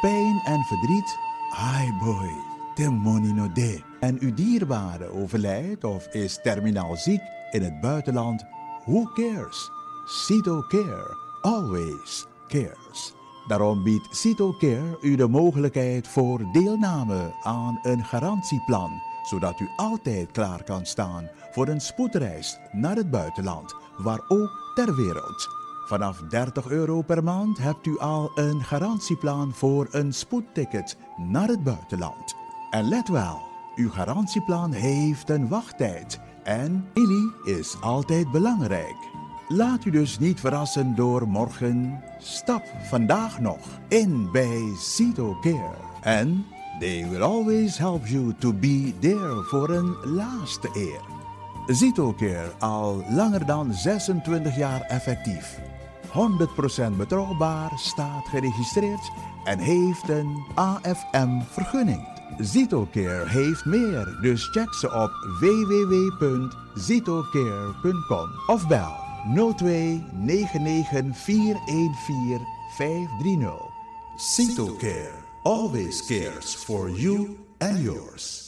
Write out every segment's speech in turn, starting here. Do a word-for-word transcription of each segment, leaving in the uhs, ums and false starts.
pijn en verdriet? Ai boy, de money no de. En uw dierbare overlijdt of is terminaal ziek in het buitenland? Who cares? CitoCare always cares. Daarom biedt CitoCare u de mogelijkheid voor deelname aan een garantieplan, zodat u altijd klaar kan staan voor een spoedreis naar het buitenland, waar ook ter wereld. Vanaf dertig euro per maand hebt u al een garantieplan voor een spoedticket naar het buitenland. En let wel, uw garantieplan heeft een wachttijd en familie is altijd belangrijk. Laat u dus niet verrassen door morgen. Stap vandaag nog in bij CitoCare. En they will always help you to be there voor een laatste eer. CitoCare al langer dan zesentwintig jaar effectief. honderd procent betrouwbaar, staat geregistreerd en heeft een A F M-vergunning. CitoCare heeft meer, dus check ze op w w w punt citocare punt com of bel nul twee negen negen vier een vier vijf drie nul. CitoCare always cares for you and yours.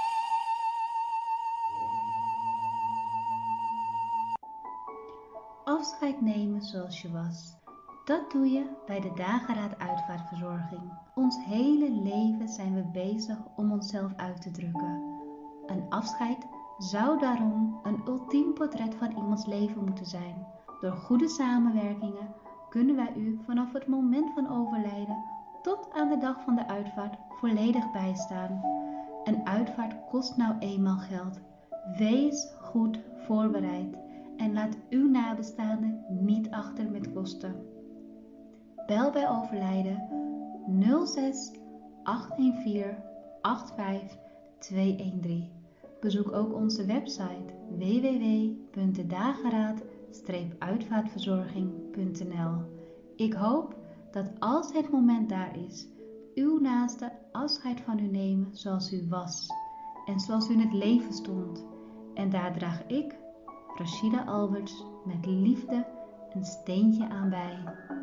Afscheid nemen zoals je was. Dat doe je bij de Dageraad Uitvaartverzorging. Ons hele leven zijn we bezig om onszelf uit te drukken. Een afscheid zou daarom een ultiem portret van iemands leven moeten zijn. Door goede samenwerkingen kunnen wij u vanaf het moment van overlijden tot aan de dag van de uitvaart volledig bijstaan. Een uitvaart kost nou eenmaal geld. Wees goed voorbereid en laat uw nabestaanden niet achter met kosten. Bel bij overlijden nul zes acht een vier acht vijf twee een drie. Bezoek ook onze website w w w punt de dageraad uitvaartverzorging punt n l. Ik hoop dat als het moment daar is, uw naaste afscheid van u nemen zoals u was en zoals u in het leven stond. En daar draag ik, Rashida Alberts, met liefde een steentje aan bij.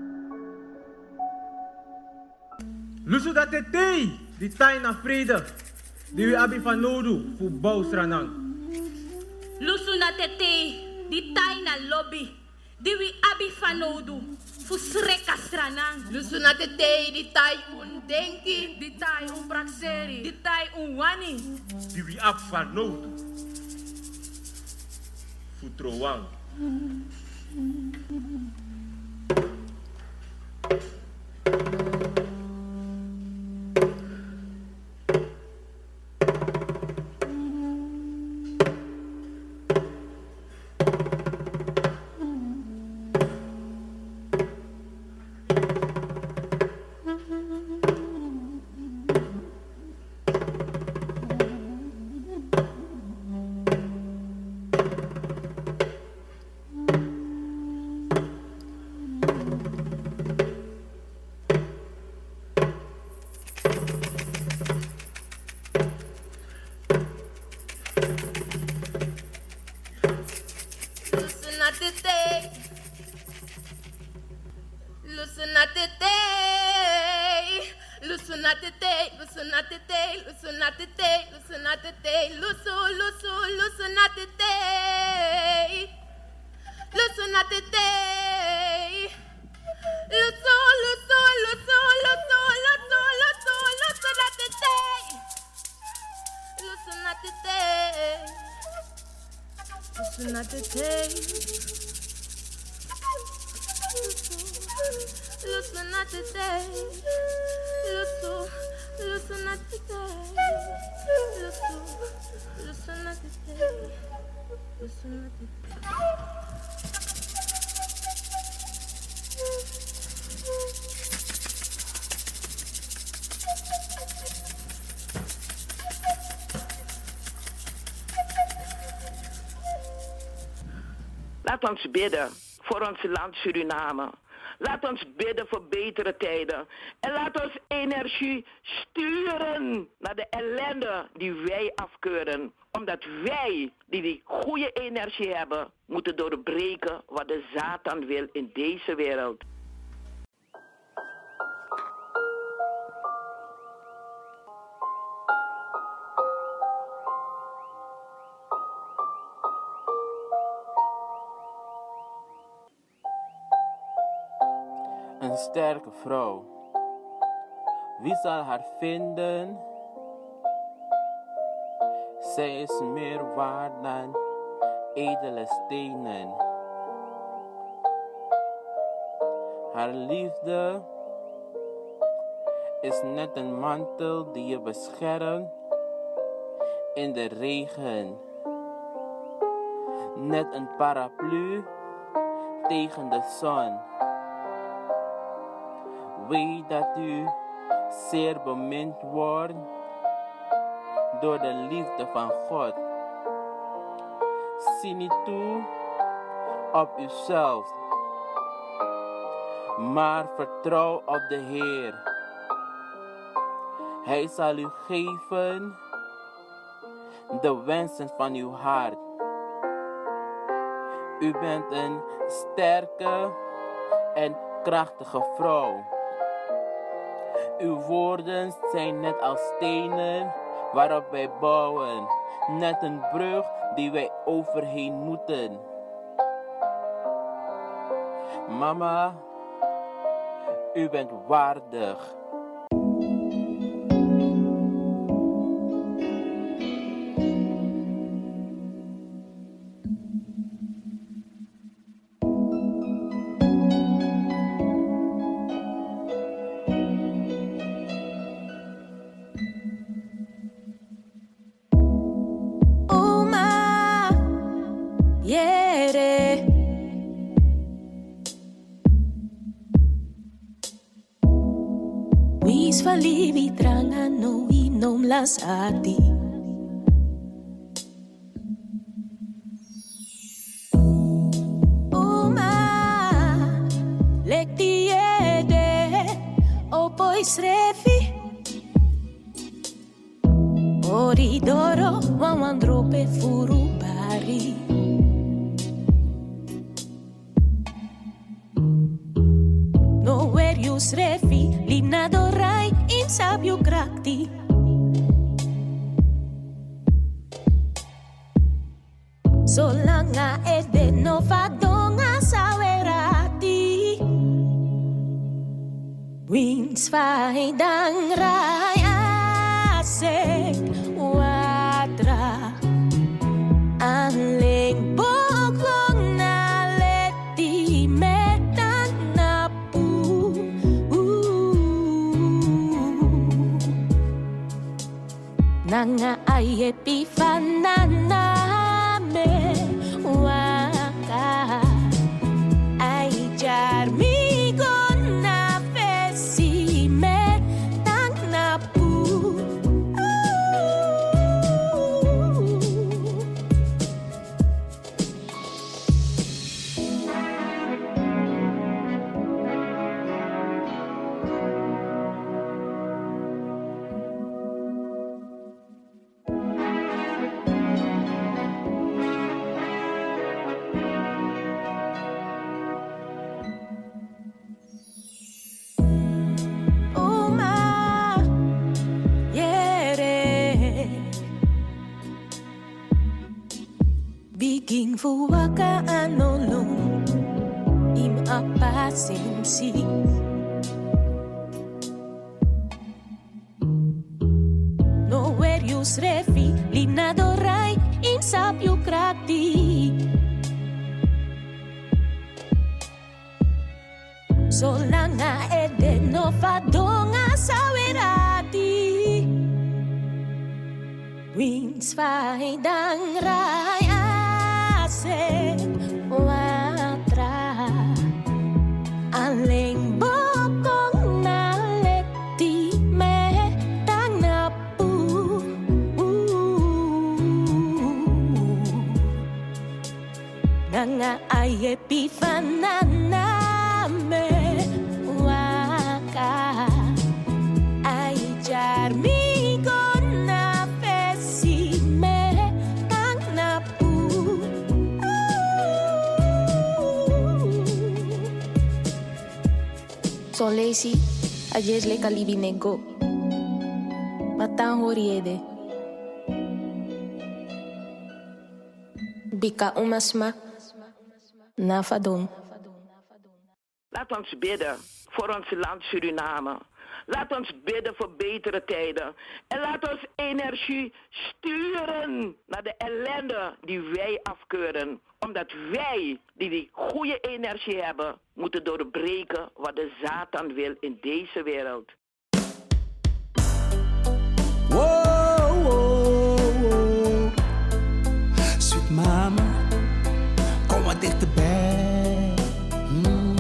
Lusu dat het thee, die tijd naar vrede, die we hebben van nodig voor bouwstranang. Lusu dat het thee, die tijd naar lobby, die we hebben van nodig voor schrekastranang. Lusu dat het thee, die tijd ondenki, die tijd onpraxeri, die tijd onwani, die we hebben van nodig voor trouwang. Laat ons bidden voor ons land Suriname. Laat ons bidden voor betere tijden. En laat ons energie sturen naar de ellende die wij afkeuren. Omdat wij, die die goede energie hebben, moeten doorbreken wat de Satan wil in deze wereld. Een sterke vrouw. Wie zal haar vinden? Zij is meer waard dan edele stenen. Haar liefde is net een mantel die je beschermt in de regen. Net een paraplu tegen de zon. Weet dat u zeer bemind wordt door de liefde van God. Zie niet toe op uzelf, maar vertrouw op de Heer. Hij zal u geven de wensen van uw hart. U bent een sterke en krachtige vrouw. Uw woorden zijn net als stenen waarop wij bouwen. Net een brug die wij overheen moeten. Mama, u bent waardig. Valibi tranga no inom las ati. Uma lekti ede opois refi. Oridoro wawandrope furubari. Nowhere you refi limnadorai in sabio krakti. Solanga ede no fadonga sawerati. Wings faidang rai asek watra. Anling bokong na leti metang napu. Nanga ay epifanana me waka ay jarmigo na fesi me tang napu. Biging fuwaka anolong im apasimsi. Nowhere you refi limnadorai in sapio krati. Solanga ede no fadonga sawerati. Wings faidang raya se watra. Aleng bokong na leti me tang napu. Nanga ay epifanana me waka ay jarmigo na fesi me tang napu. Son lazy, ayer le calibinego. Matan horiede. Bika umasma. Nafadong. Laat ons bidden voor ons land Suriname. Laat ons bidden voor betere tijden. En laat ons energie sturen naar de ellende die wij afkeuren. Omdat wij, die die goede energie hebben, moeten doorbreken wat de Satan wil in deze wereld. Wow, wow, wow. Sweet mama, kom maar dichterbij. Mm.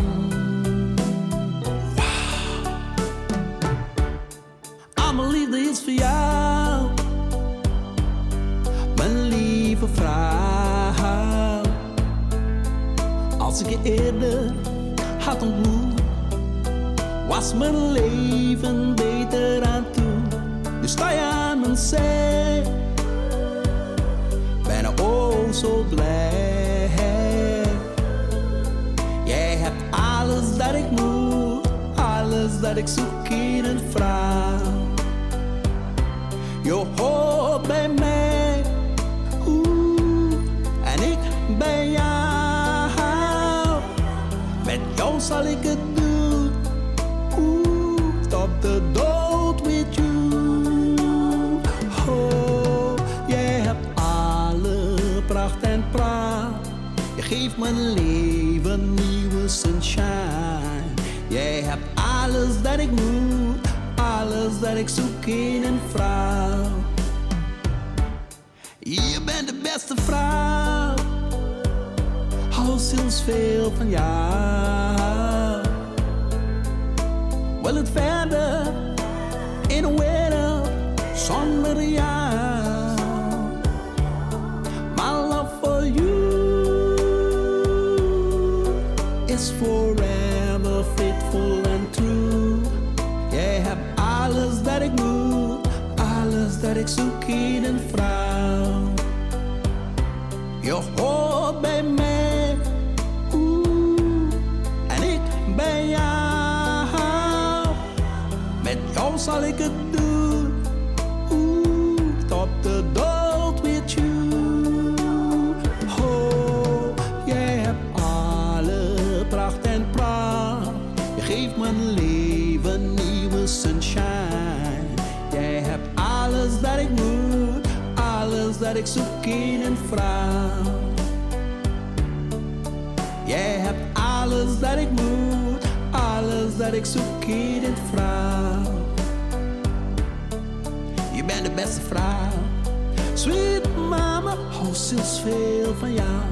Wow. Al mijn liefde is voor jou, mijn lieve vrouw. Als ik je eerder had ontmoet, was mijn leven beter aan toe. Nu sta je aan mijn zij, bijna oh zo blij. Jij hebt alles dat ik moet, alles dat ik zoek in een vrouw. Je hoort bij mij, oeh, en ik bij jou. Met jou zal ik het doen, oeh, tot de dood met jou. Pracht en praat, je geeft mijn leven nieuwe sunshine. Jij hebt alles dat ik moet, alles dat ik zoek in een vrouw. Je bent de beste vrouw, hou zielsveel van jou. Wil het verder in een wereld zonder jou. For you is forever faithful and true. Jij hebt alles dat ik moet, alles dat ik zoek in een vrouw. Je hoort bij mij, oeh, en ik bij jou. Met jou zal ik het doen, oeh, tot de dood met jou. Geef mijn leven nieuwe sunshine. Jij hebt alles dat ik moet, alles dat ik zoek in een vrouw. Jij hebt alles dat ik moet, alles dat ik zoek in een vrouw. Je bent de beste vrouw, sweet mama, hou zielsveel van jou.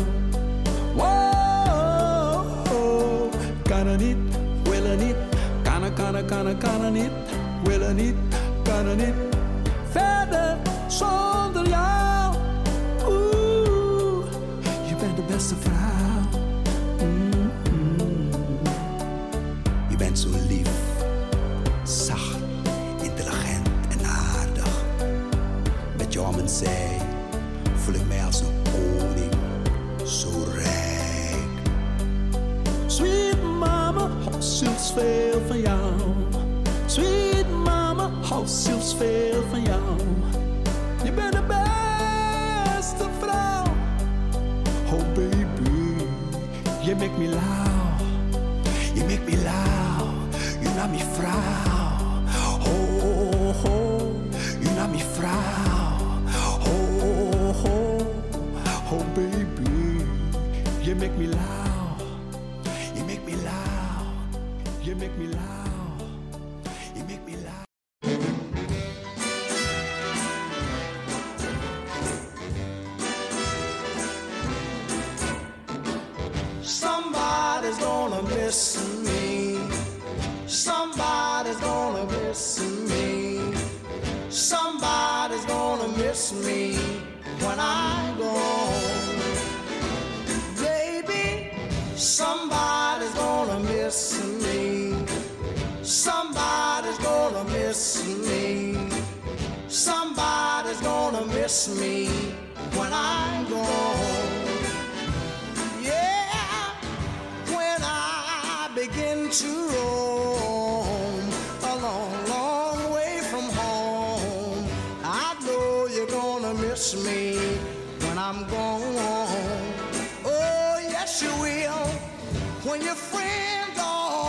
Wow, oh, kan er niet. Willen niet, kan er, kan er, kan er, kan er niet. Willen niet, kan er niet. Verder zonder jou. Oeh, je bent de beste vrouw. Mm-hmm. Je bent zo lief, zacht, intelligent en aardig. Met jou aan mijn zij voel ik mij als een koning, zo rijk. Sweet mama, hou zielsveel van jou. Sweet mama, hou zielsveel van jou. Je bent de beste vrouw. Oh baby, you make me loud. You make me loud. You know me vrouw. Oh, oh, you know me vrouw. Oh, oh, oh baby, you make me loud. You make me loud, you make me loud, you make me loud. Somebody's gonna miss me. Somebody's gonna miss me. Somebody's gonna miss me when I go. Baby, somebody's gonna miss me. Somebody's gonna miss me. Somebody's gonna miss me when I go. Yeah, when I begin to roam a long, long way from home, I know you're gonna miss me when I'm gone. Oh, yes, you will. When your friends all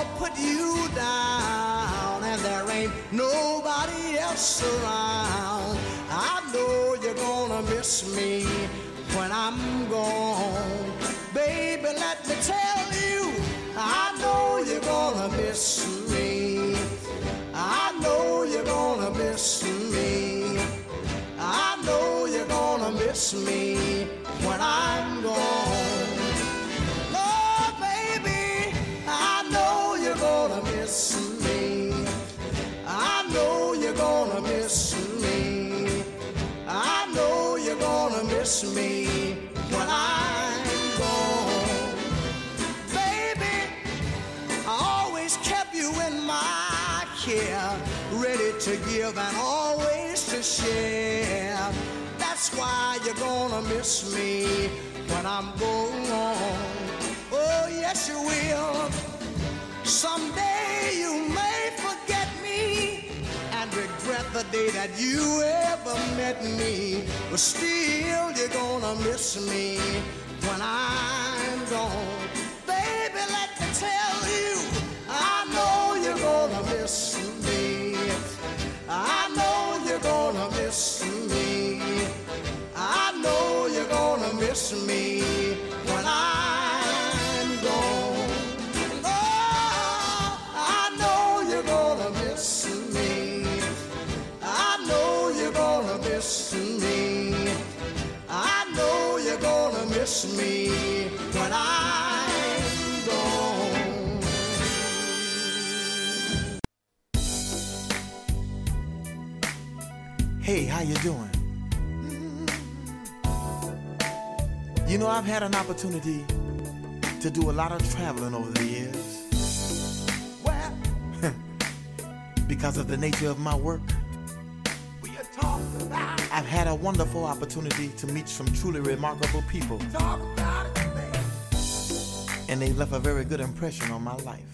down and there ain't nobody else around, I know you're gonna miss me when I'm gone. Baby, let me tell you, I know you're gonna miss me. I know you're gonna miss me. I know you're gonna miss me when I'm gone. Oh, baby, I know you're gonna miss me. I know you're gonna miss me. I know you're gonna miss me when I'm gone. Baby, I always kept you in my care, ready to give and always to share. That's why you're gonna miss me when I'm gone. Oh, yes, you will. Someday you may forget me and regret the day that you ever met me. But still, you're gonna miss me when I'm gone. Baby, let me tell you, I know you're gonna miss me. I know you're gonna miss me. I know you're gonna miss me when I'm gone. Oh, I know you're gonna miss me. I know you're gonna miss me. I know you're gonna miss me when I'm gone. Hey, how you doing? You know, I've had an opportunity to do a lot of traveling over the years. Well, because of the nature of my work, I've had a wonderful opportunity to meet some truly remarkable people. Talk about it, man. And they left a very good impression on my life.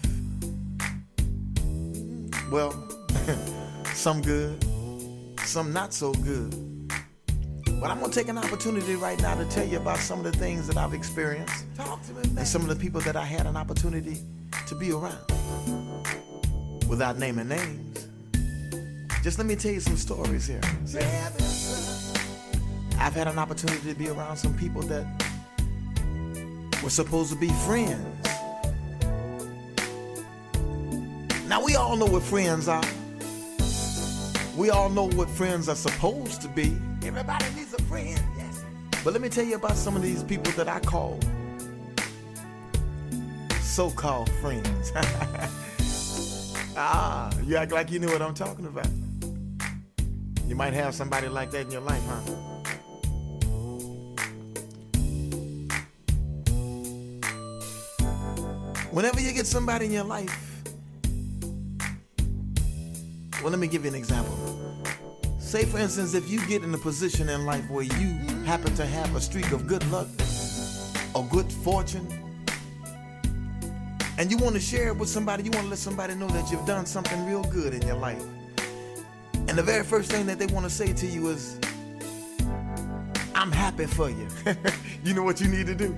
Well, some good, some not so good. But I'm gonna take an opportunity right now to tell you about some of the things that I've experienced. Talk to me, man. And some of the people that I had an opportunity to be around. Without naming names, just let me tell you some stories here. I've had an opportunity to be around some people that were supposed to be friends. Now, we all know what friends are. We all know what friends are supposed to be. Everybody needs a friend, yes. But let me tell you about some of these people that I call so-called friends. Ah, you act like you knew what I'm talking about. You might have somebody like that in your life, huh? Whenever you get somebody in your life, well, let me give you an example. Say, for instance, if you get in a position in life where you happen to have a streak of good luck or good fortune, and you want to share it with somebody, you want to let somebody know that you've done something real good in your life. And the very first thing that they want to say to you is, I'm happy for you. You know what you need to do?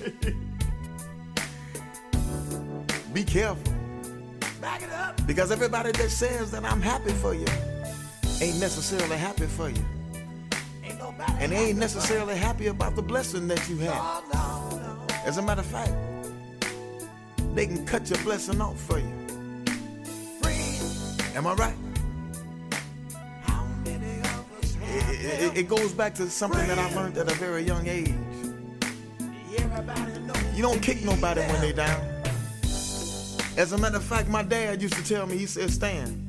Be careful. Back it up. Because everybody that says that I'm happy for you ain't necessarily happy for you. Ain't nobody and they ain't necessarily happy about the blessing that you have. No, no, no. As a matter of fact, they can cut your blessing off for you. Friends. Am I right? How many of us it, it, it goes back to something friends that I learned at a very young age. You don't kick nobody when they down. As a matter of fact, my dad used to tell me, he said, Stan,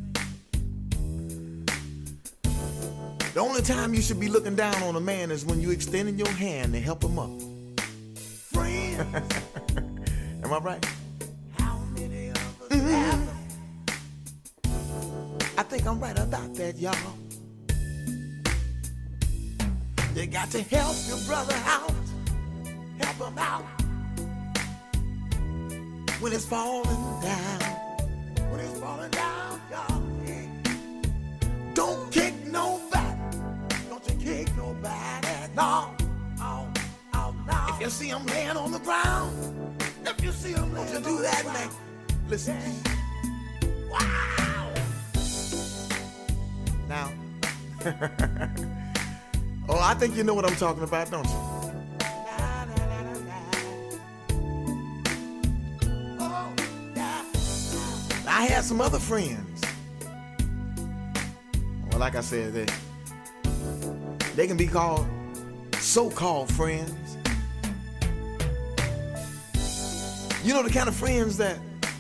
the only time you should be looking down on a man is when you extending your hand to help him up. Friends. Am I right? How many of us mm-hmm. have them? I think I'm right about that, y'all. You got to help your brother out. Help him out. When it's falling down. When it's falling down, y'all. Yeah. Don't kick nobody. Don't you kick nobody. No. Oh, oh, no. If you see him laying on the ground, if you see him laying, don't you do that, man. Listen. Oh, I think you know what I'm talking about, don't you? I had some other friends. Well, like I said, they, they can be called so-called friends. You know, the kind of friends that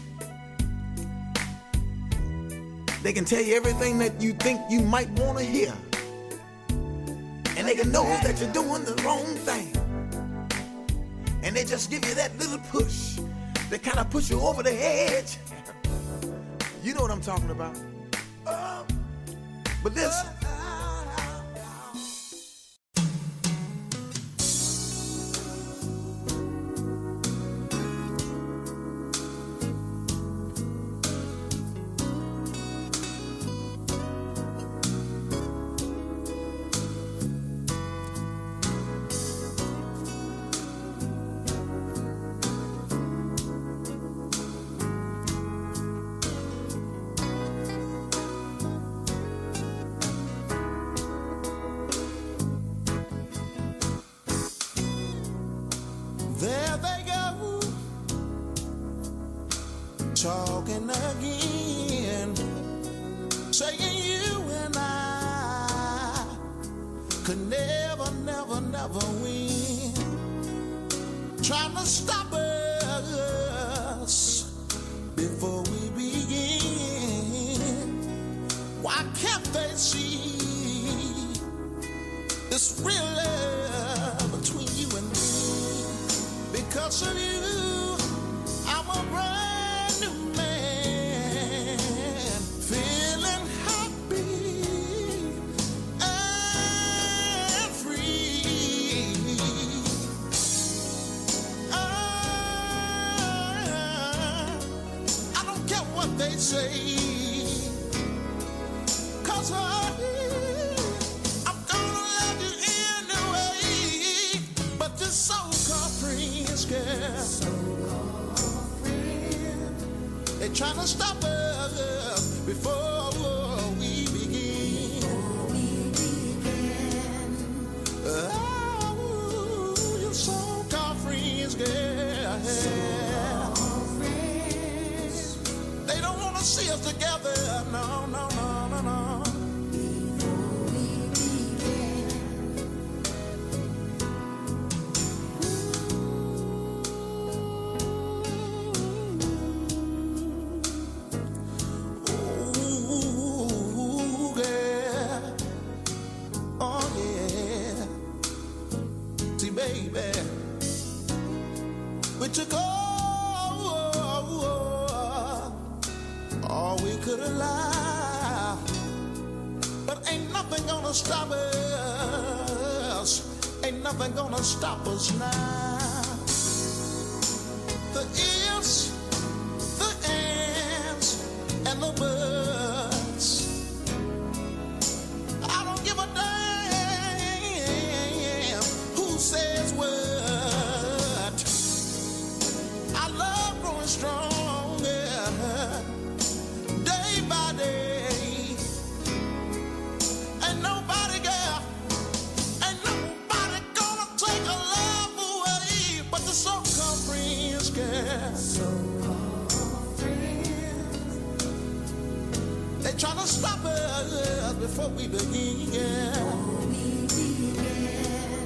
they can tell you everything that you think you might want to hear. And they can know that you're doing the wrong thing. And they just give you that little push. They kind of push you over the edge. You know what I'm talking about. Uh, but listen. There they go, talking again, saying you and I could never, never, never win. Trying to stop us before we begin. Why can't they see this real love between you and me? Because of you, I'm a brand new man, feeling happy and free. Uh, I don't care what they say, 'cause I they trying to stop us before we begin. Before we begin. Oh, you're so-called friends, girl. So-called friends. They don't want to see us together. No, no, no, no, no. Before we begin. We took all, all we could allow, but ain't nothing gonna stop us, ain't nothing gonna stop us now. The ifs, the ands, and the buts, I don't give a damn who says what. Stronger day by day. Ain't nobody, girl, ain't nobody gonna take a love away but the so-called friends, girl. So-called friends. They try to stop us before we begin. Before we begin.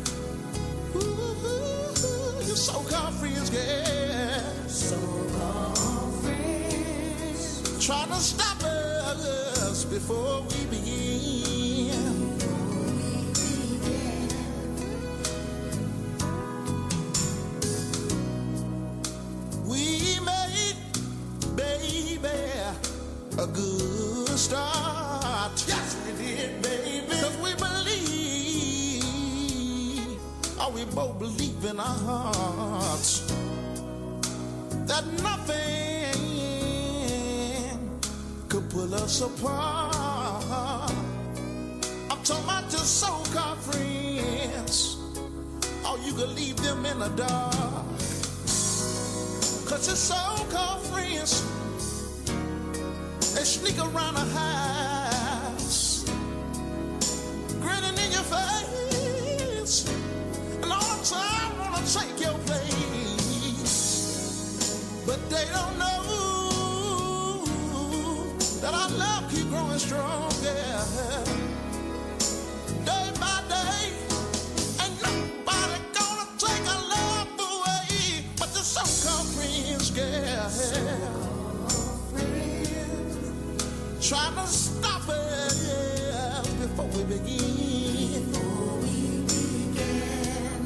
Ooh, you so-called friends, girl. So-called friends, trying to stop us before we begin. Before we begin. We made, baby, a good start. Yes, we did, baby. 'Cause we believe, oh, we both believe in our hearts that nothing could pull us apart. I'm talking about your so-called friends. Oh, you could leave them in the dark. 'Cause your so-called friends, they sneak around the house our love keep growing strong, yeah. Day by day, ain't nobody gonna take our love away, but the so-called friends, yeah. Trying to stop it, yeah, before we begin. Before we begin.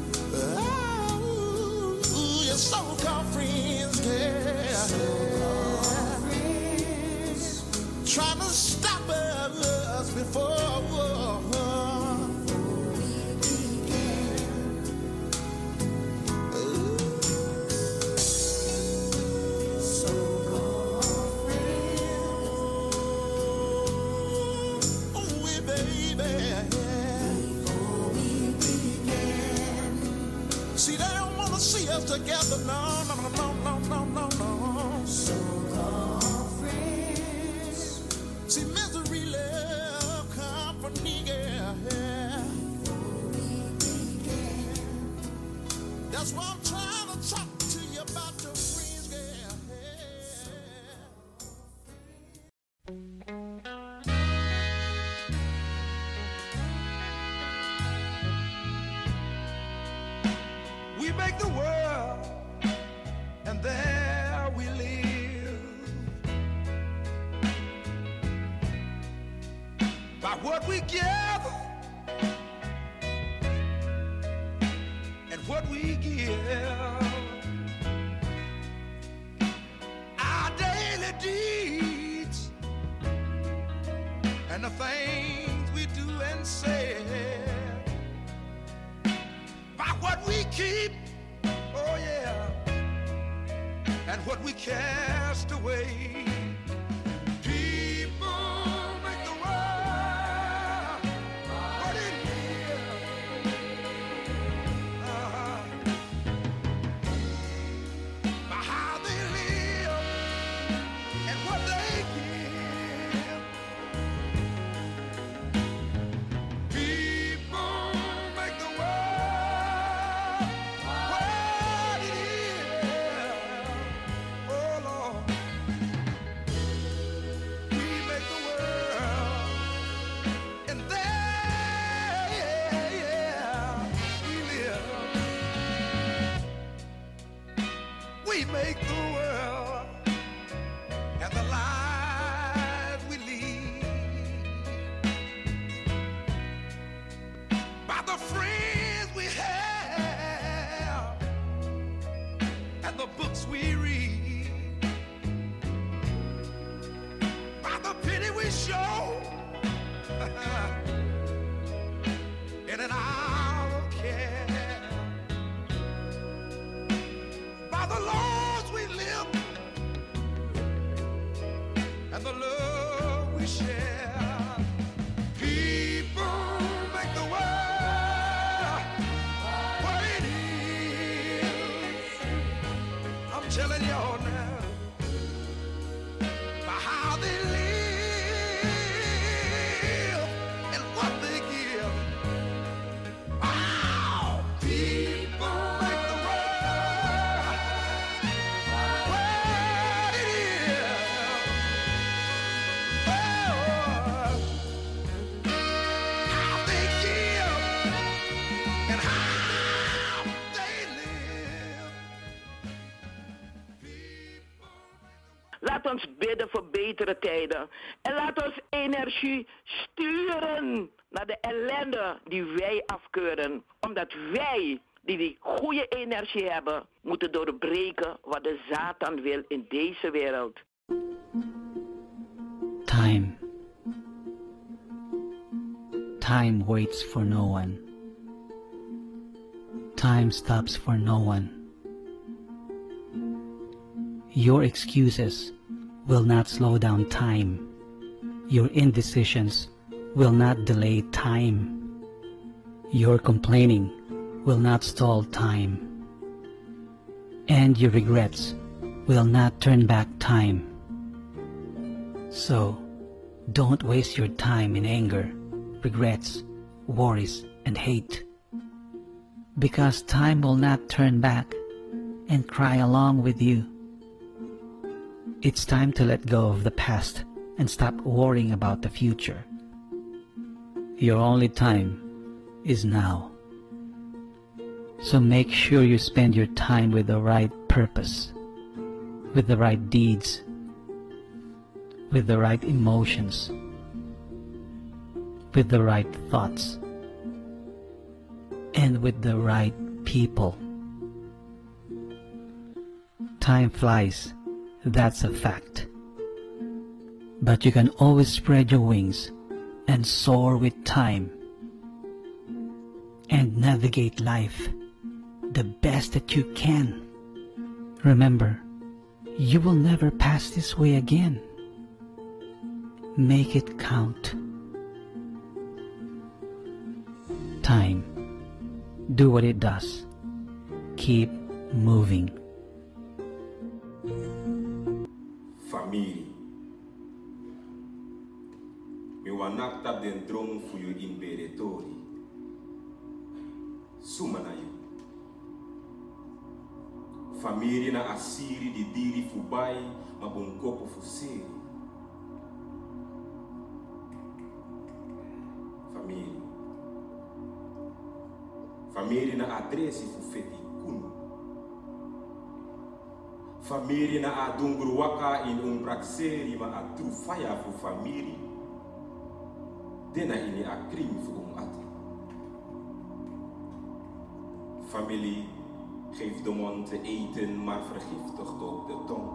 Oh, your so-called friends, yeah. So-called friends. Trying to stop us before, before we begin. So-called friends. See, they don't want to see us together, no, no, no, no, no, no, no. So-called friends. See, misery, love, company, yeah, yeah. That's why I'm trying to talk to you about your friends, yeah, We make the world, and there we live. By what we gather and what we give, our daily deeds and the things we do and say. By what we keep, oh yeah, and what we cast away. People make the world what it is. Uh-huh. By how they live and what they give. People make the world what it is. Oh Lord, we make the world, and there, yeah, yeah, we live. We make the world and the lives we lead. By the friends we have and the books we read. By the pity we show in an hour of care. By the laws we live and the love we share. People make the world what it is. I'm telling y'all now, by how they live and what they give. Wow, people make the world what it is. Oh, how they give and how they live. Laat ons bidden voor betere tijden. En laat ons energie sturen naar de ellende die wij afkeuren. Omdat wij, die die goede energie hebben, moeten doorbreken wat de Satan wil in deze wereld. Time. Time waits for no one. Time stops for no one. Your excuses will not slow down time. Your indecisions will not delay time. Your complaining will not stall time. And your regrets will not turn back time. So, don't waste your time in anger, regrets, worries, and hate. Because time will not turn back and cry along with you. It's time to let go of the past and stop worrying about the future. Your only time is now. So make sure you spend your time with the right purpose, with the right deeds, with the right emotions, with the right thoughts, and with the right people. Time flies, that's a fact. But you can always spread your wings and soar with time and navigate life the best that you can. Remember, you will never pass this way again. Make it count. Time. Do what it does. Keep moving. Familie. Mi wanak tap den drong fu yu imperatori. Suma na yu. Familie na asiri di diri fu bai ma bon kopo fu seri. Familie. Familie na adresi fu feti kunu. Familie na a dungru waka in un prakseri ma a trufaya fu familie. Dena ini a kring fu um ati. Familie geeft de mond te eten, maar vergiftigt ook de tong.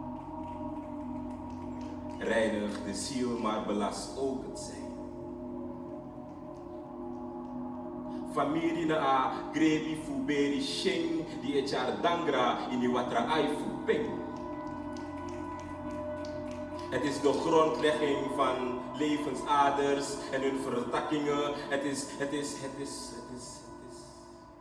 Reinigt de ziel, maar belast ook het zijn. Familie na a grebi fu beri sheng di echar dangra in die watra ai fu peng. Het is de grondlegging van levensaders en hun vertakkingen. Het is, het is, het is, het is, het is.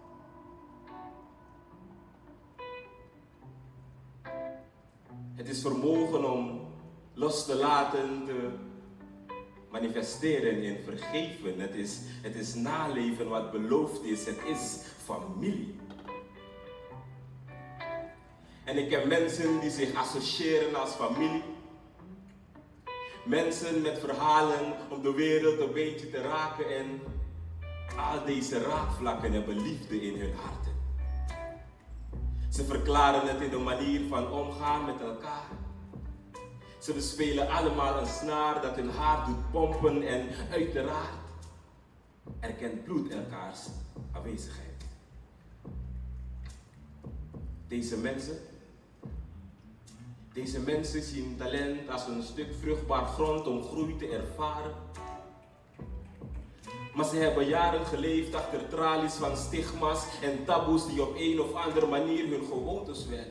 Het is vermogen om los te laten, te manifesteren in vergeven. Het is, het is naleven wat beloofd is. Het is familie. En ik ken mensen die zich associëren als familie. Mensen met verhalen om de wereld een beetje te raken en al deze raakvlakken hebben liefde in hun harten. Ze verklaren het in de manier van omgaan met elkaar. Ze bespelen allemaal een snaar dat hun hart doet pompen en uiteraard erkent bloed elkaars aanwezigheid. Deze mensen, deze mensen zien talent als een stuk vruchtbaar grond om groei te ervaren. Maar ze hebben jaren geleefd achter tralies van stigma's en taboes die op een of andere manier hun gewoontes werden.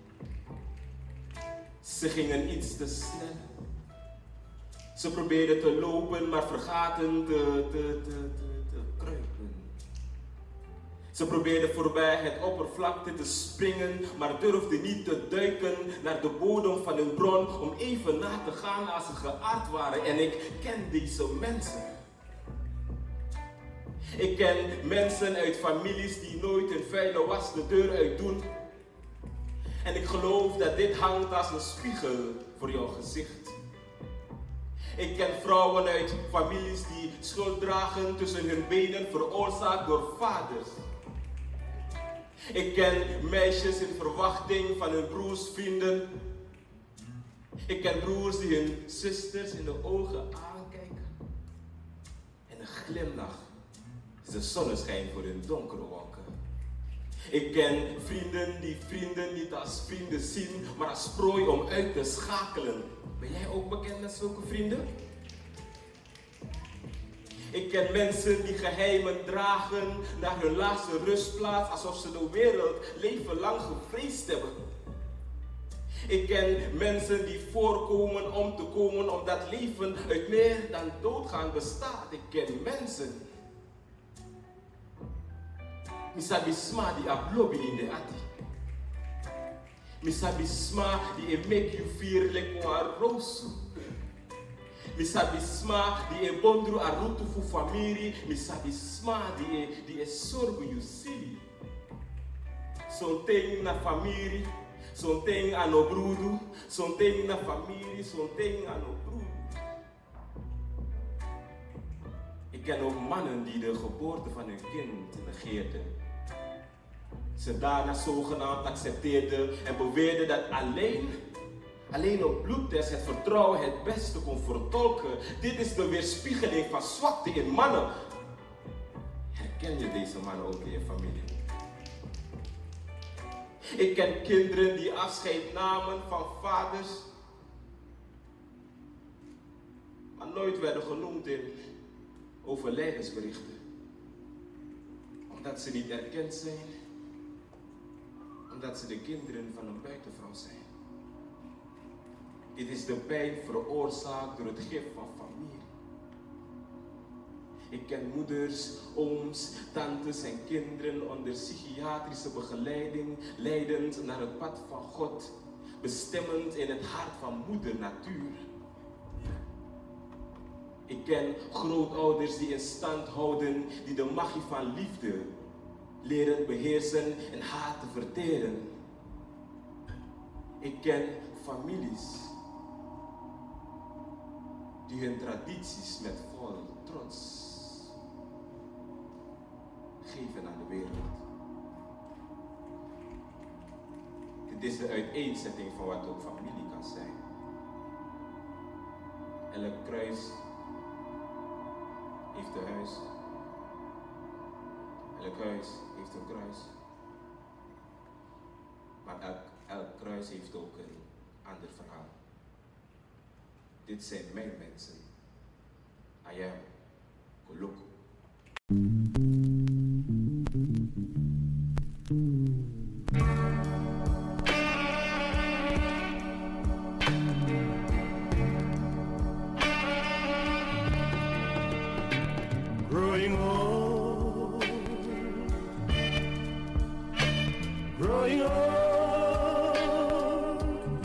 Ze gingen iets te snel. Ze probeerden te lopen, maar vergaten te, te, te, te, te kruipen. Ze probeerden voorbij het oppervlakte te springen, maar durfden niet te duiken naar de bodem van hun bron om even na te gaan als ze geaard waren. En ik ken deze mensen. Ik ken mensen uit families die nooit een vuile was de deur uit doen. En ik geloof dat dit hangt als een spiegel voor jouw gezicht. Ik ken vrouwen uit families die schuld dragen tussen hun benen veroorzaakt door vaders. Ik ken meisjes in verwachting van hun broers, vrienden. Ik ken broers die hun zusters in de ogen aankijken. En een glimlach is de zonneschijn voor hun donkere wolken. Ik ken vrienden die vrienden niet als vrienden zien, maar als prooi om uit te schakelen. Ben jij ook bekend met zulke vrienden? Ik ken mensen die geheimen dragen naar hun laatste rustplaats, alsof ze de wereld leven lang gevreesd hebben. Ik ken mensen die voorkomen om te komen omdat leven uit meer dan doodgaan bestaat. Ik ken mensen. Misabisma die ablobi in de ati. Misabisma die make you feel like one rosu. Misabisma die e bondru a rutu fu famiri. Misabisma die die e sorgo you silly. Zo'n ting na familie, Zo'n ding aan no broeder, zo'n ding na familie, zo'n ding aan no broer. Ik ken ook mannen die de geboorte van hun kind negeerden. Ze daarna zogenaamd accepteerden en beweerden dat alleen, alleen op bloedtest het vertrouwen het beste kon vertolken. Dit is de weerspiegeling van zwakte in mannen. Herken je deze mannen ook in je familie? Ik ken kinderen die afscheid namen van vaders, maar nooit werden genoemd in overlijdensberichten. Omdat ze niet erkend zijn, omdat ze de kinderen van een buitenvrouw zijn. Dit is de pijn veroorzaakt door het gif van familie. Ik ken moeders, ooms, tantes en kinderen onder psychiatrische begeleiding, leidend naar het pad van God, bestemmend in het hart van moeder natuur. Ik ken grootouders die in stand houden, die de magie van liefde leren beheersen en haat te verteren. Ik ken families die hun tradities met vol trots geven aan de wereld. Dit is de uiteenzetting van wat ook familie kan zijn. Elk kruis heeft een huis. Elk huis heeft een kruis. Maar elk, elk kruis heeft ook een ander verhaal. Dit zijn mijn mensen. I am Koloku. Growing old, growing old,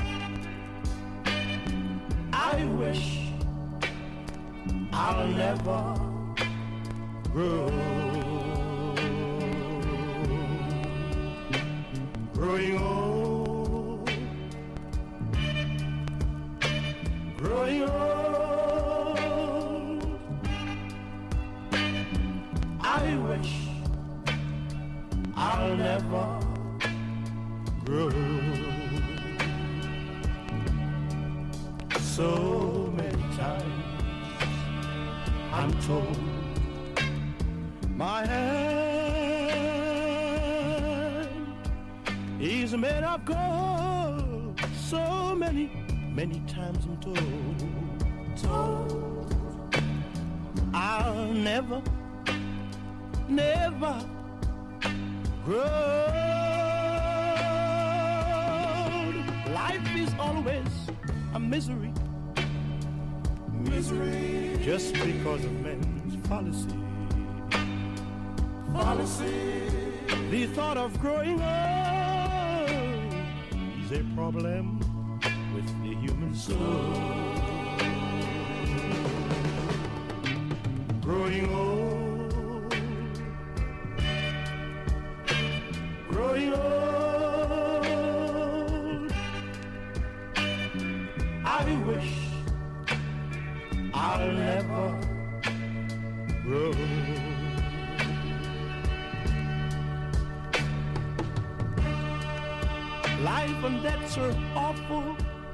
I wish I'll never grow. Growing old, growing old, I wish I'll never grow. So many times I'm told my hand is made of gold. So many, many times I'm told, told I'll never, never grow. Life is always a misery, misery, just because of men's fallacy. Fallacy. The thought of growing old is a problem with the human soul. Growing old, growing old, I wish I'll never grow. Life and deaths are awful,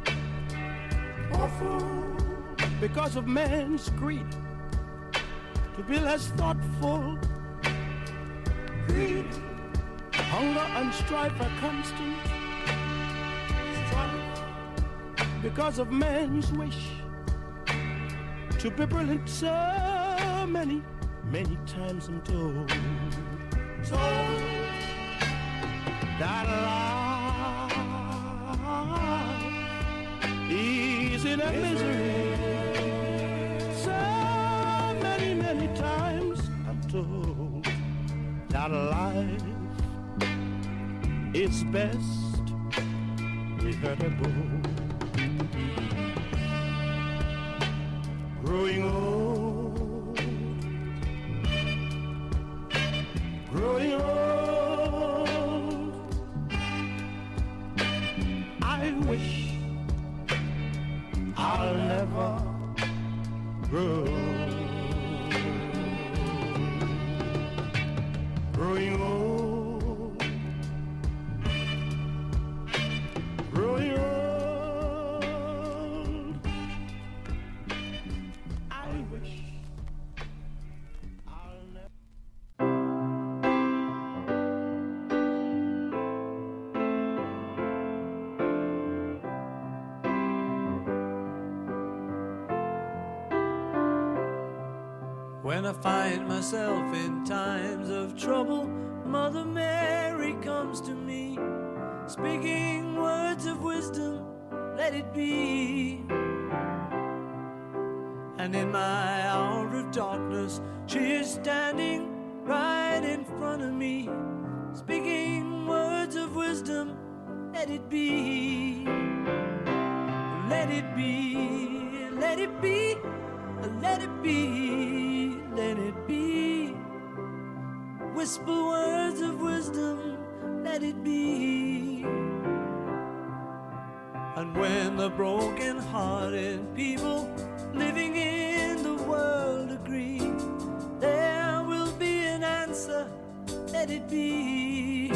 awful, because of man's greed to be less thoughtful. Greed, hunger and strife are constant, strife, because of man's wish to be brilliant. So many, many times I'm told, told that life is in a misery. So many, many times I'm told that life is best regrettable. Growing old, growing old, grow. Growing old, growing old. I wish I'll never. When I find myself in times of trouble, Mother Mary comes to me, speaking words of wisdom, let it be. And in my hour of darkness, she is standing right in front of me, speaking words of wisdom, let it be. Let it be, let it be, let it be, let it be. Whisper words of wisdom, let it be. And when the broken-hearted people living in the world agree, there will be an answer, let it be.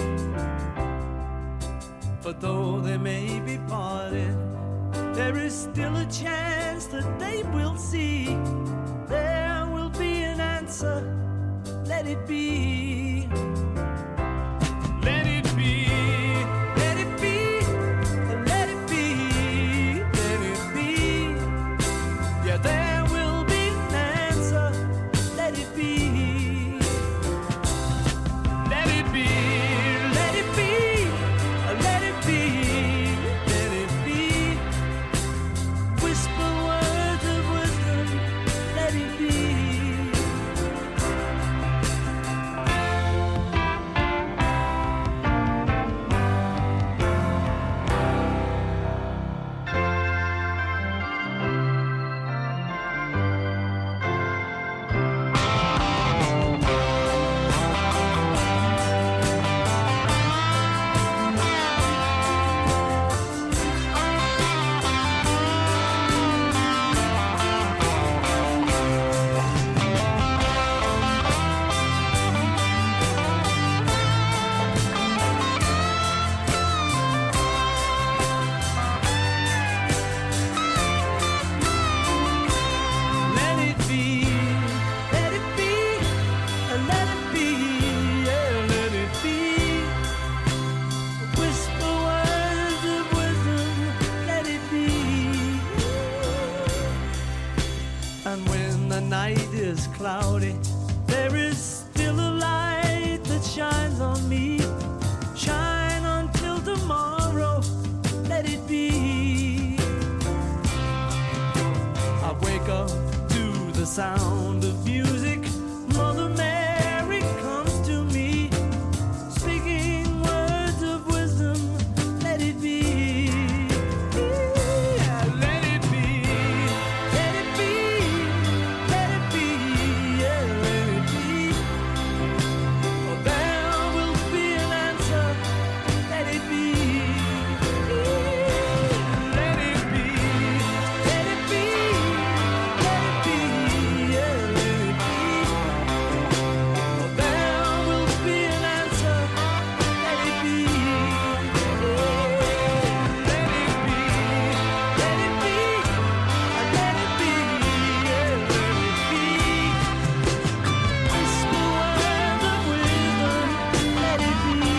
But though they may be parted, there is still a chance that they will see. There will be an answer, let it be. Let it be, let it be, let it be, let it be. Yeah, there will be an answer, let it be. Let it be, let it be, let it be, let it be. Whisper words of wisdom, let it be. Let it be, let it be, let it be, yeah, let it be. Whisper words of wisdom, let it be. And when the night is cloudy, there is still a light that shines on me. Shine until tomorrow, let it be. I wake up to the sound of music. Mother Mary comes to me, speaking words of wisdom, let it be. Yeah, let it be, let it be, let it be, yeah, let it be. For there will be an answer, let it be. Let it be, let it be, let it be, yeah, let it be. For there will be an answer, let it be. Let it be, let it be, let it be, yeah, let it be. Whisper words of wisdom, let it be.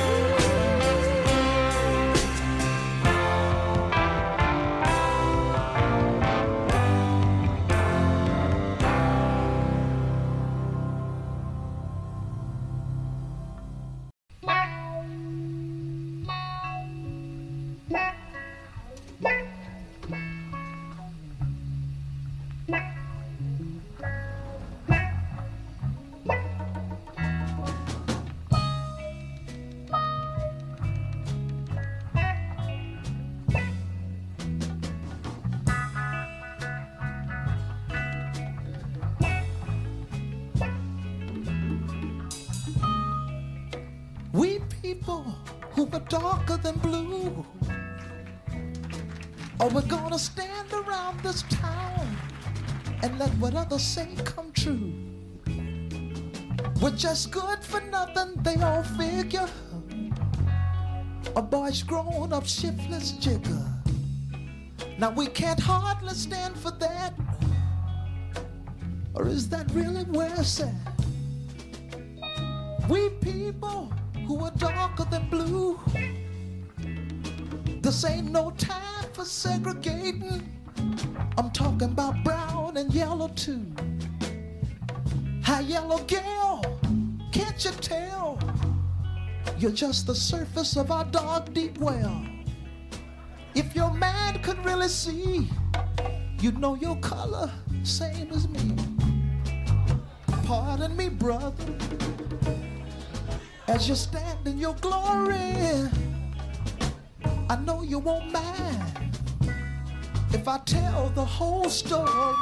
We people who are darker than blue, oh, we're gonna stand around this town and let what others say come true. We're just good for nothing, they all figure. A boy's grown up shiftless jigger. Now we can't hardly stand for that. Or is that really where it's at? We people who are darker than blue, this ain't no time for segregating. I'm talking about brown and yellow too. Hi yellow girl, can't you tell? You're just the surface of our dark deep well. If your man could really see, you'd know your color, same as me. Pardon me, brother, as you stand in your glory. I know you won't mind if I tell the whole story.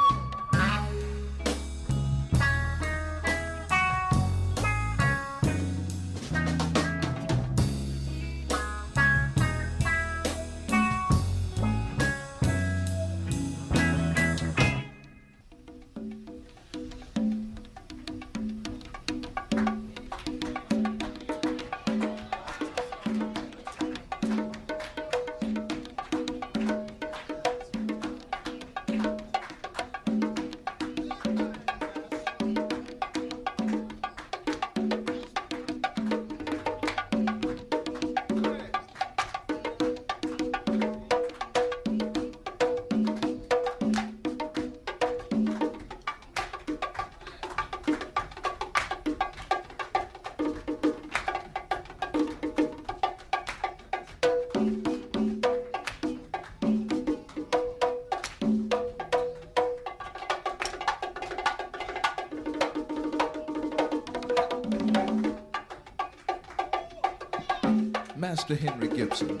Master Henry Gibson.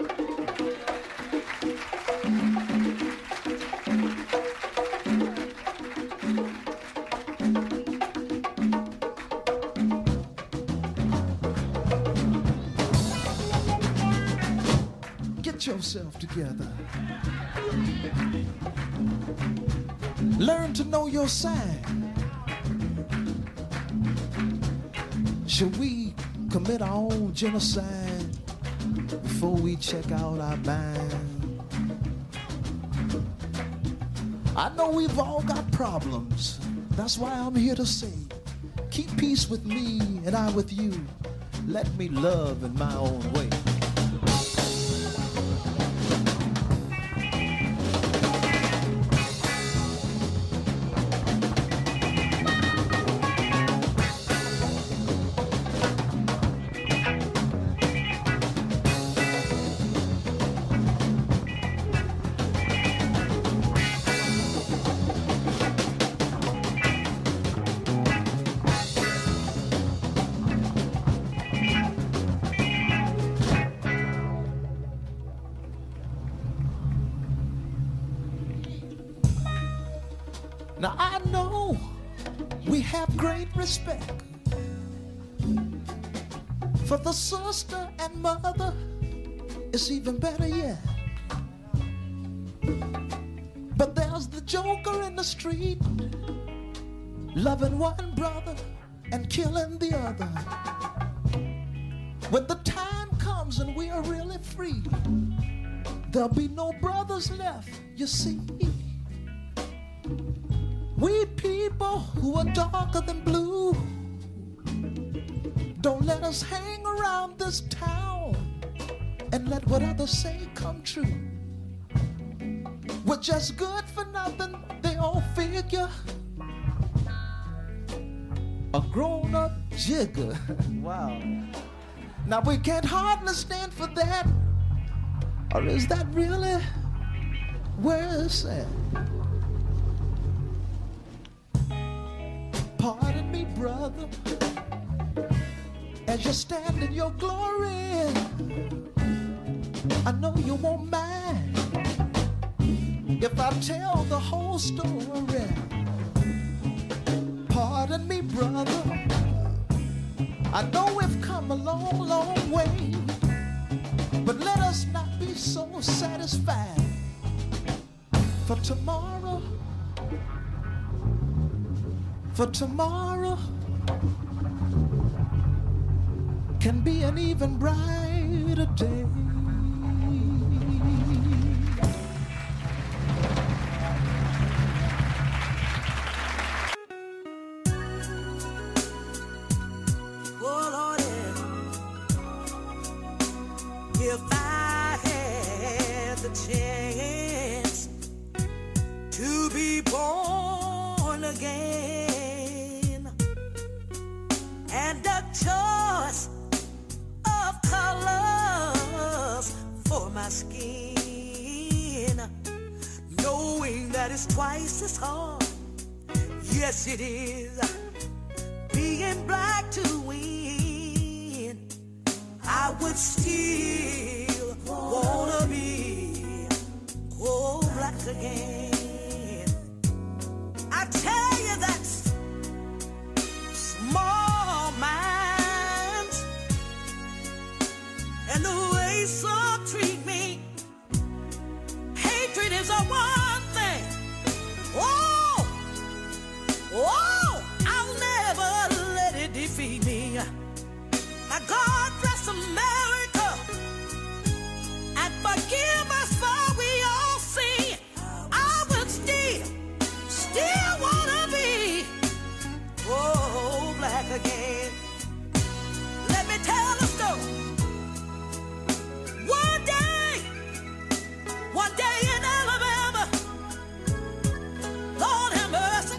Get yourself together. Learn to know your sign. Should we commit our own genocide before we check out our mind? I know we've all got problems. That's why I'm here to say, keep peace with me and I with you. Let me love in my own way. Now I know we have great respect for the sister and mother. It's even better yet. But there's the joker in the street, loving one brother and killing the other. When the time comes and we are really free, there'll be no brothers left, you see. We people who are darker than blue, don't let us hang around this town and let what others say come true. We're just good for nothing, they all figure. A grown-up jigger. Wow. Now we can't hardly stand for that. Or is that really where it's at? Pardon me, brother, as you stand in your glory. I know you won't mind if I tell the whole story. Pardon me, brother, I know we've come a long, long way, but let us not be so satisfied. For tomorrow For tomorrow can be an even brighter day. Oh Lord, if I had the chance to be born again, and a choice of colors for my skin, knowing that it's twice as hard, yes it is, being black to win, I would still wanna be oh black again. I tell you that's small minds and the way some treat me. Hatred is a one thing. Oh, oh, I'll never let it defeat me. Now God bless America and forgive us for we all sin. I will still, still wanna be oh black again. Let me tell a story. One day, one day in Alabama, Lord have mercy,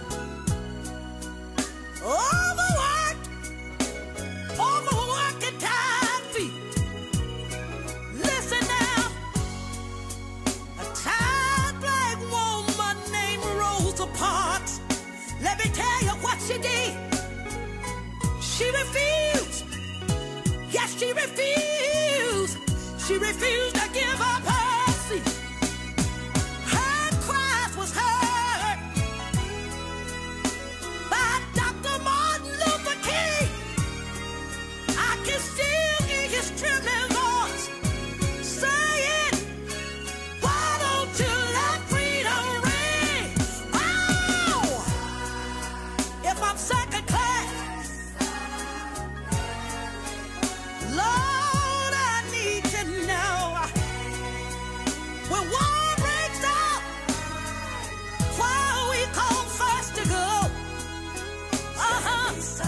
overworked, overworked and tired feet. Listen now, a tired black woman named Rosa Parks. Let me tell you what she did. She refused. Yes, she refused. She refused to give up her seat. Her cries was heard by Doctor Martin Luther King. I can still hear his trembling voice saying, why don't you let freedom ring? Oh, if I'm second class, Lord, I need to know when war breaks out, why are we called first to go? Uh-huh.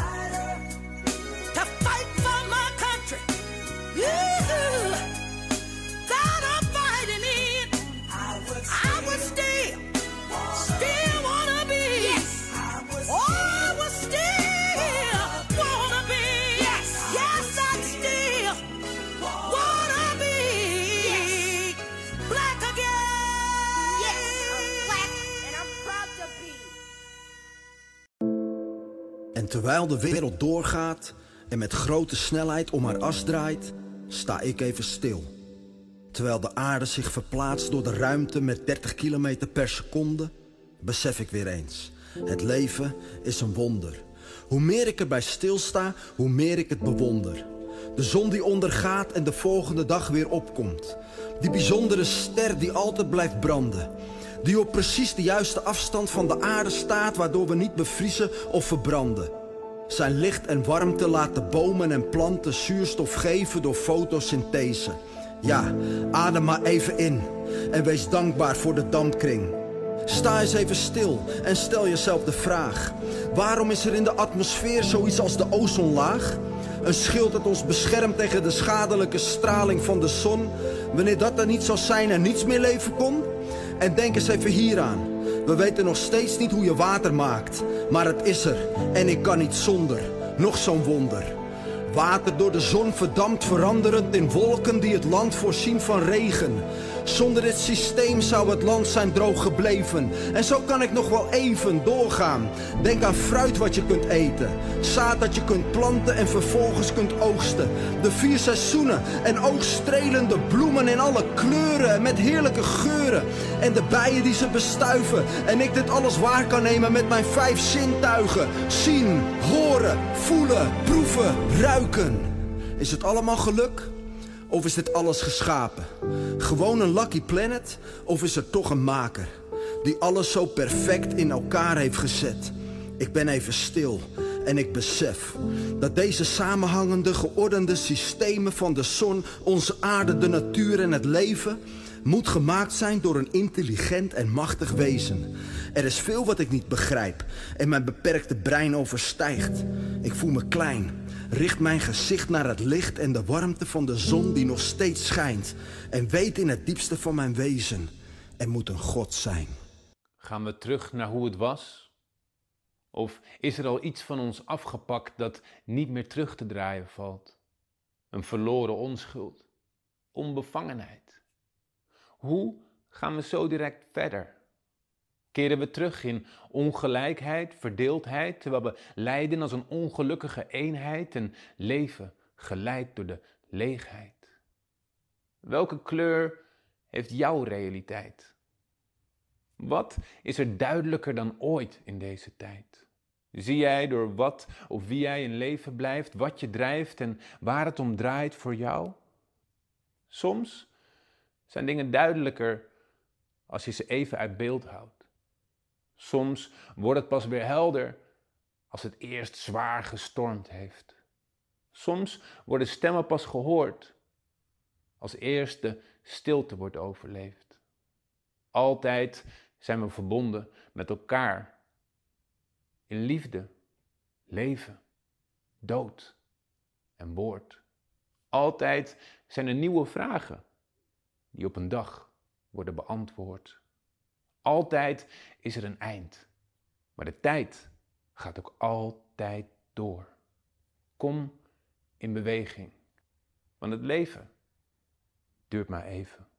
To fight for my country. Yoo-hoo. That I'm fighting in. I would still, still wanna be. Yes. Oh, I would still wanna be. Yes. Yes, I'd still wanna be black again. Yes, I'm black and I'm proud to be. En terwijl de wereld doorgaat en met grote snelheid om haar as draait, sta ik even stil. Terwijl de aarde zich verplaatst door de ruimte met dertig kilometer per seconde, besef ik weer eens, het leven is een wonder. Hoe meer ik erbij stilsta, hoe meer ik het bewonder. De zon die ondergaat en de volgende dag weer opkomt. Die bijzondere ster die altijd blijft branden. Die op precies de juiste afstand van de aarde staat, waardoor we niet bevriezen of verbranden. Zijn licht en warmte laten bomen en planten zuurstof geven door fotosynthese. Ja, adem maar even in en wees dankbaar voor de dampkring. Sta eens even stil en stel jezelf de vraag: waarom is er in de atmosfeer zoiets als de ozonlaag? Een schild dat ons beschermt tegen de schadelijke straling van de zon. Wanneer dat er niet zou zijn en niets meer leven kon? En denk eens even hieraan. We weten nog steeds niet hoe je water maakt, maar het is er en ik kan niet zonder. Nog zo'n wonder. Water door de zon verdampt, veranderend in wolken die het land voorzien van regen. Zonder dit systeem zou het land zijn droog gebleven. En zo kan ik nog wel even doorgaan. Denk aan fruit wat je kunt eten, zaad dat je kunt planten en vervolgens kunt oogsten. De vier seizoenen en oogstrelende bloemen in alle kleuren met heerlijke geuren. En de bijen die ze bestuiven. En ik dit alles waar kan nemen met mijn vijf zintuigen. Zien, horen, voelen, proeven, ruiken. Is het allemaal geluk? Of is dit alles geschapen? Gewoon een lucky planet? Of is er toch een maker die alles zo perfect in elkaar heeft gezet? Ik ben even stil en ik besef dat deze samenhangende, geordende systemen van de zon, onze aarde, de natuur en het leven moet gemaakt zijn door een intelligent en machtig wezen. Er is veel wat ik niet begrijp en mijn beperkte brein overstijgt. Ik voel me klein, richt mijn gezicht naar het licht en de warmte van de zon die nog steeds schijnt. En weet in het diepste van mijn wezen, er moet een God zijn. Gaan we terug naar hoe het was? Of is er al iets van ons afgepakt dat niet meer terug te draaien valt? Een verloren onschuld, onbevangenheid. Hoe gaan we zo direct verder? Keren we terug in ongelijkheid, verdeeldheid, terwijl we lijden als een ongelukkige eenheid en leven geleid door de leegheid? Welke kleur heeft jouw realiteit? Wat is er duidelijker dan ooit in deze tijd? Zie jij door wat of wie jij in leven blijft, wat je drijft en waar het om draait voor jou? Soms zijn dingen duidelijker als je ze even uit beeld houdt. Soms wordt het pas weer helder als het eerst zwaar gestormd heeft. Soms worden stemmen pas gehoord als eerst de stilte wordt overleefd. Altijd zijn we verbonden met elkaar. In liefde, leven, dood en woord. Altijd zijn er nieuwe vragen die op een dag worden beantwoord. Altijd is er een eind, maar de tijd gaat ook altijd door. Kom in beweging, want het leven duurt maar even.